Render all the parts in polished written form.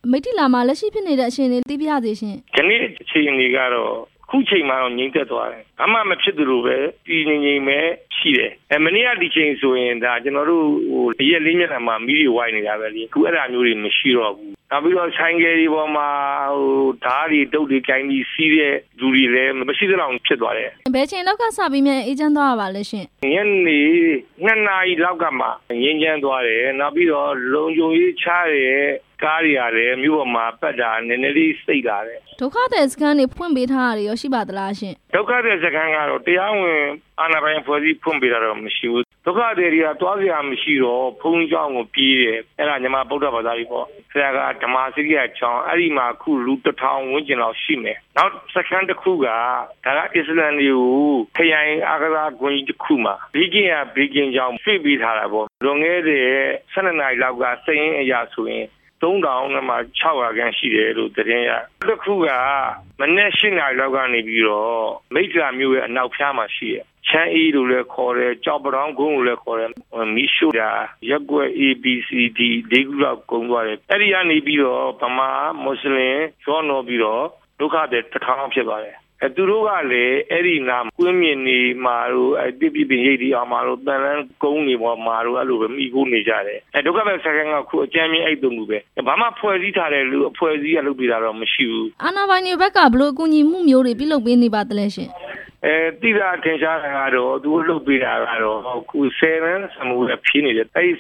မိထီလာမှာလက်ရှိဖြစ်နေတဲ့အချိန်လေးသိပြရသေးရှင်ဒီနေ့အချိန်လေးကတော့ခုချိန်မှာတော့ငြိမ်သက်သွားတယ်။ဘာမှမဖြစ်သလိုပဲတည်ငြိမ်ပဲရှိတယ်။မနေ့ကဒီချိန်ဆိုရင်ဒါကျွန်တော်တို့ရက်လေးမျက်နှာမှာမီးတွေဝိုင်းနေတာပဲလေ။ခုအဲ့ဒါမျိုးတွေမရှိတော့ဘူး။နောက်ပြီးတော့ဆိုင်ကယ်တွေပေါ်မှာဓာတ်တွေတုတ်တွေကိုင်းပြီးစီးတဲ့လူတွေလည်းမရှိသလောက်ဖြစ်သွားတယ်။ဘယ်ချိန်လောက်ကစပြီးမြန်အေဂျင့်သွားရပါလဲရှင်။ညနေ2 နာရီလောက်ကမှငြိမ်းချမ်းသွားတယ်။နောက်ပြီးတော့လုံခြုံရေးချတဲ့ကားတွေရတယ်မြို့ပေါ်မှာပတ်တာနည်းနည်းလေးစိတ်လာတယ်ဒုက္ခသည်စခန်းတွေဖွင့်ပေးထားတာရောရှိပါသလားရှင်ဒုက္ခသည်စခန်းကတော့တရားဝင်အာဏာပိုင်ဖွဲ့စည်းဖွင့်ပေးတာတော့မရှိဘူးဒုက္ခသည်တွေကတွားစရာမရှိတော့ဘုံကျောင်းကိုပြေးတယ်အဲ့ဒါညီမဗုဒ္ဓဘာသာကြီးပေါ့ဆရာကဓမ္မစရိယကျောင်းအဲ့ဒီမှာအခုလူ1000ဝန်းကျင်လောက်ရှိမယ်နောက်စခန်းတစ်ခုကဒါကအစ္စလမ်တွေကိုခရိုင်အာကစားကွန်ကြီးတစ်ခုမှာဘေးကင်းကျောင်းဆွေးပေးထားတာပေါ့လွန်ခဲ့တဲ့12နာရီလောက်ကစရင်အရာဆိုရင်3000နဲ့မှ600ခန်းရှိတယ်လို့သတင်းရတစ်ခုကမနေ့8နာရီလောက်ကနေပြီးတော့မိတ်ဆွေမျိုးရဲ့အနောက်ဖျားမှာရှိတယ်ချမ်းအေးလို့လည်းခေါ်တယ်ကြောက်ပတောင်းကုန်းလို့လည်းခေါ်တယ်မီရှိုတာရက်ွက် ABCD ၄ခုလောက်ကုန်းသွားတယ်အဲ့ဒီကနေပြီးတော့ဗမာမွတ်စလင်ရောနော်ပြီးတော့ဒုက္ခသည်1000ဖြစ်သွားတယ်သူတို့ကလည်းအဲ့ဒီနာကွင်းမြင့်နေမှာတို့ပြပြရိပ်ဒီအောင်မှာတို့တန်လန်းကုန်းနေပေါ်မှာတို့အဲ့လိုပဲမိခိုးနေကြတယ်ဒုက္ခပဲစကန်ကခုအကြမ်းမြင့်အဲ့တုံးမှုပဲဘာမှဖွဲ့စည်းထားတဲ့လူအဖွဲ့အစည်းကလုပ်ပြတာတော့မရှိဘူးအာဏာပိုင်တွေဘက်ကဘလို့အကူအညီမှုမျိုးတွေပြုလုပ်ပေးနေပါသလဲရှင်တိတာထင်ရှားတာကတော့သူလုပ်ပေးတာကတော့ခု7 စမှုလည်းဖြင်းနေတယ်အဲ့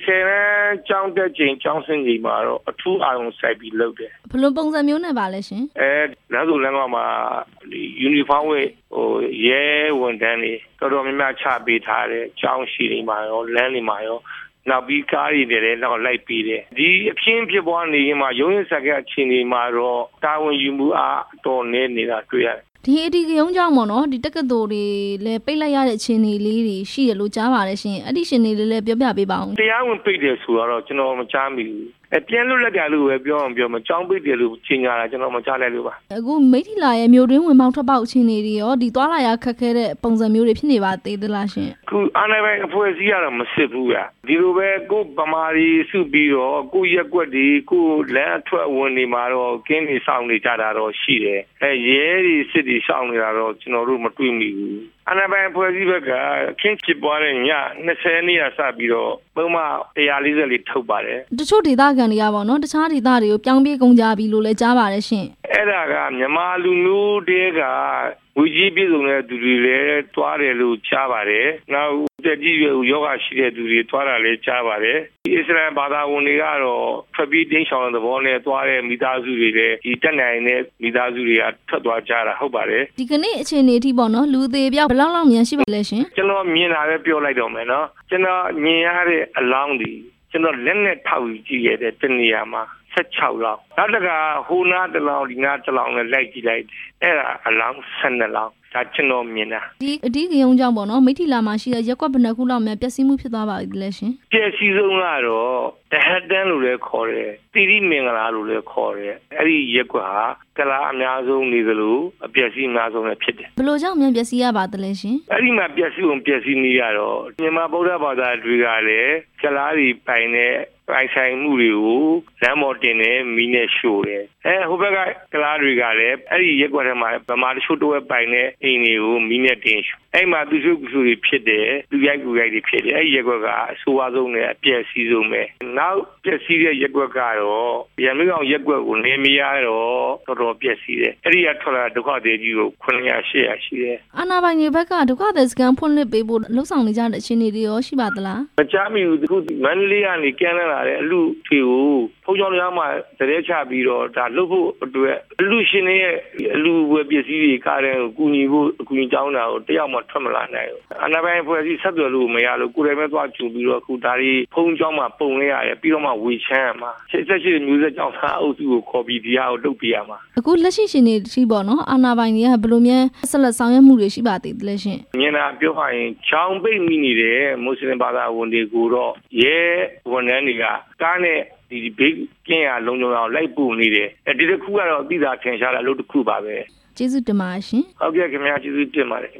7ကျောင်းတက်ချိန်ကျောင်းဆင်းချိန်မှာတော့အထူးအာရုံစိုက်ပြီးလုပ်တယ်ဘလို့ပုံစံမျိုးနဲ့ပါလဲရှင်လမ်းစုံလမ်းကောမှာယူနီဖောင်းဝတ်ရဲဝန်ထမ်းတွေတော်တော်များများချပေးထားတယ်ကျောင်းရှိနေမှာရောလမ်းတွေမှာရောနောက်ပြီးကားတွေလည်းတော့လိုက်ပေးတယ်ဒီအဖြစ်ဖြစ်ပွားနေရင်မှာရုံးရစကအချိန်တွေမှာတော့တာဝန်ယူမှုအားတော်နေနေတာတွေ့ရတယ်ဒီအဒီကရုံးကြောင့်ပေါ့နော်ဒီတက္ကသိုလ်တွေလည်းပိတ်လိုက်ရတဲ့အခြေအနေလေးတွေရှိရလို့ကြားပါတယ်ရှင်အဲ့ဒီရှင်တွေလည်းပြောပြပေးပါဦးတရားဝင်ပိတ်တယ်ဆိုတော့ကျွန်တော်မကြားမိဘူးပြန်လွတ်လပ်ကြလို့ပဲပြောအောင်ပြောမကြောင်းပိတ်တယ်လို့ချိန်ညာတာကျွန်တော်မကြားလိုက်လို့ပါအခုမိထီလာရဲ့မြို့တွင်းဝင်ပေါက်ထွက်ပေါက်အခြေအနေတွေရောဒီသွားလာရခက်ခဲတဲ့ပုံစံမျိုးတွေဖြစ်နေပါသေးသလားရှင်အခုအာဏာပိုင်အဖွဲ့အစည်းကတော့မစစ်ဘူးဗျဒီလိုပဲကိုဗမာတွေစုပြီးတော့ကိုရက်ွက်တွေကိုလမ်းအထွက်ဝင်နေမှာတော့ကင်းတွေစောင့်နေကြတာတော့ရှိတယ်ရဲတွေစစ်တွေစောင့်နေတာတော့ကျွန်တော်တို့မတွေ့မိဘူးအာဏာပိုင်အဖွဲ့အစည်းဘက်ကခင်းဖြစ်ပွားတဲ့ည20နေ့ကစပြီးတော့ပုံမှန်144ထုတ်ပါတယ်တချို့ဒေသခံတွေကပေါ့နော်တခြားဒေသတွေကိုပြောင်းပြေးကုန်ကြပြီလို့လည်းကြားပါတယ်ရှင်အဲ့ဒါကမြန်မာလူမျိုးတွေကဝီကြီးပြည်စုံတဲ့သူတွေလည်းတွားတယ်လို့ကြားပါတယ်နောက်တက်ကြီးယောဂရှိတဲ့သူတွေတွားတာလည်းကြားပါတယ်အစ္စလာမ်ဘာသာဝင်တွေကတော့ဖပီးတင်းချောင်းတဲ့ဘောနဲ့တွားတဲ့မိသားစုတွေလည်းဒီတက်နိုင်တဲ့မိသားစုတွေကထွက်သွားကြတာဟုတ်ပါတယ်ဒီကနေ့အခြေအနေအထိပေါ့နော်လူသေးပြောက်ဘယ်လောက်မြန်ရှိပါလဲရှင်ကျွန်တော်မြင်တာပဲပြောလိုက်တော့မယ်နော်ကျွန်တော်မြင်ရတဲ့အလောင်းဒီကျွန်တော်လက်နဲ့ထောက်ယူကြည့်ရတဲ့တနေရာမှာ16လောက်နောက်တကဟိုနာတလောင်ဒီနာတလောင်နဲ့လိုက်ကြည့်လိုက်အဲ့ဒါအလောင်း12လောက်ဒါကျွန်တော်မြင်တာဒီအဒီကရုံကြောင့်ပေါ့နော်မိထီလာမှာရှိတဲ့ရက်ကွက်ဘယ်နှခုလောက်များပျက်စီးမှုဖြစ်သွားပါပြီလဲရှင်ပျက်စီးဆုံးကတော့တဟတ်တန်းလို့လည်းခေါ်တယ်တိရိမင်္ဂလာလို့လည်းခေါ်တယ်အဲ့ဒီရက်ကွက်ဟာကလာအများဆုံးနေသလိုအပျက်စီးအများဆုံးလည်းဖြစ်တယ်ဘယ်လိုကြောင့်မြန်ပျက်စီးရပါသလဲရှင်အဲ့ဒီမှာပျက်စီးနေရတော့မြန်မာဗုဒ္ဓဘာသာတွေကလည်းကလာတွေပိုင်တဲ့ပိုင်ဆိုင်မှုတွေကိုလမ်းပေါ်တင်နေမီးနဲ့ရှို့တယ်ဟိုဘက်ကကလားတွေကလည်းအဲ့ဒီရက်ွက်ထဲမှာဗမာတချို့တော့ပိုင်တဲ့အိမ်တွေကိုမီးနဲ့တင်ရှို့အဲ့မှာသူစုတွေဖြစ်တယ်သူရိုက်ကူရိုက်တွေဖြစ်တယ်အဲ့ဒီရက်ွက်ကအဆိုးအဆုံးနဲ့အပျက်စီးဆုံးပဲနောက်ပျက်စီးတဲ့ရက်ွက်ကတော့ရန်ကုန်ရက်ွက်ကိုနေမရတော့တော်တော်ပျက်စီးတယ်အဲ့ဒီကထွက်လာဒုက္ခသည်ကြီးကို900 800ရှိတယ်အာနာပိုင်တွေဘက်ကဒုက္ခသည်စကန်ဖွင့်လှစ်ပေးဖို့လှုံ့ဆော်နေကြတဲ့အခြေအနေတွေရောရှိပါသလားမကြားမိဘူးအခုမန္တလေးကနေကမ်းလာတဲ့အလူတွေကိုဖုန်းကြောင်းများမှာတရေချပြီးတော့ဒါလှုပ်ဖို့အတွက်အလူရှင်တွေရဲ့အလူဝယ်ပစ္စည်းတွေကားတဲ့ကိုကူညီဖို့အကူအညီတောင်းတာကိုတယောက်မှထွက်မလာနိုင်ဘူးအနာပိုင်ဖွဲ့စည်းဆက်သွယ်လို့မရလို့ကိုယ်တိုင်ပဲသွားကြိုပြီးတော့အခုဒါတွေဖုန်းကြောင်းမှာပုံလိုက်ရတယ်ပြီးတော့မှဝေချမ်းရမှာ78မျိုးဆက်ကြောင်းသားအုပ်စုကိုခေါ်ပြီးဒီဟာကိုလုပ်ပြရမှာအခုလက်ရှိရှင်တွေရှိပေါ့နော်အာနာပိုင်တွေကဘယ်လိုများဆက်လက်ဆောင်ရွက်မှုတွေရှိပါသေးတယ်ရှင်မြင်တာပြောရရင်ချောင်းပိတ်မိနေတဲ့မွတ်စလင်ဘာသာဝင်တွေကိုတော့ရဲဝန်ထမ်းတွေကကားနဲ့ဒီဘေးကင်းရလုံခြုံအောင်လိုက်ပို့နေတယ်ဒီတစ်ခုကတော့အသိသာထင်ရှားတဲ့အလုပ်တစ်ခုပါပဲကျေးဇူးတင်ပါတယ်ရှင်ဟုတ်ကဲ့ခင်ဗျာကျေးဇူးတင်ပါတယ်